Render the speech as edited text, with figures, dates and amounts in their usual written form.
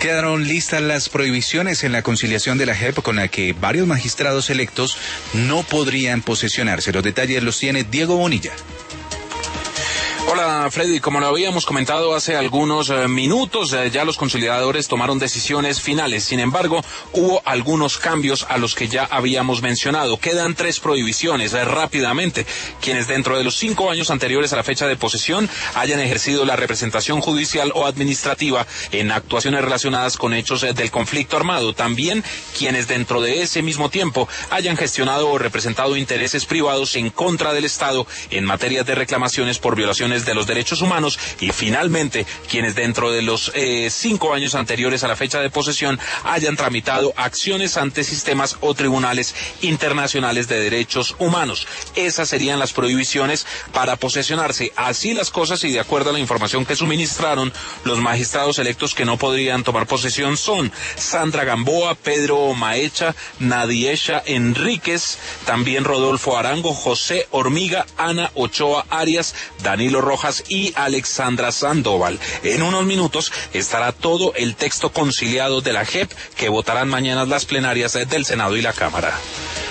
Quedaron listas las prohibiciones en la conciliación de la JEP con la que varios magistrados electos no podrían posesionarse. Los detalles los tiene Diego Bonilla. Hola Freddy, como lo habíamos comentado hace algunos minutos, ya los conciliadores tomaron decisiones finales. Sin embargo, hubo algunos cambios a los que ya habíamos mencionado. Quedan 3 prohibiciones. Rápidamente, quienes dentro de los 5 años anteriores a la fecha de posesión hayan ejercido la representación judicial o administrativa en actuaciones relacionadas con hechos del conflicto armado. También quienes dentro de ese mismo tiempo hayan gestionado o representado intereses privados en contra del Estado en materia de reclamaciones por violaciones de los derechos humanos, y finalmente quienes dentro de los 5 años anteriores a la fecha de posesión hayan tramitado acciones ante sistemas o tribunales internacionales de derechos humanos. Esas serían las prohibiciones para posesionarse. Así las cosas, y de acuerdo a la información que suministraron, los magistrados electos que no podrían tomar posesión son Sandra Gamboa, Pedro Maecha, Nadiesha Enríquez, también Rodolfo Arango, José Hormiga, Ana Ochoa Arias, Danilo Rojas y Alexandra Sandoval. En unos minutos estará todo el texto conciliado de la JEP que votarán mañana las plenarias del Senado y la Cámara.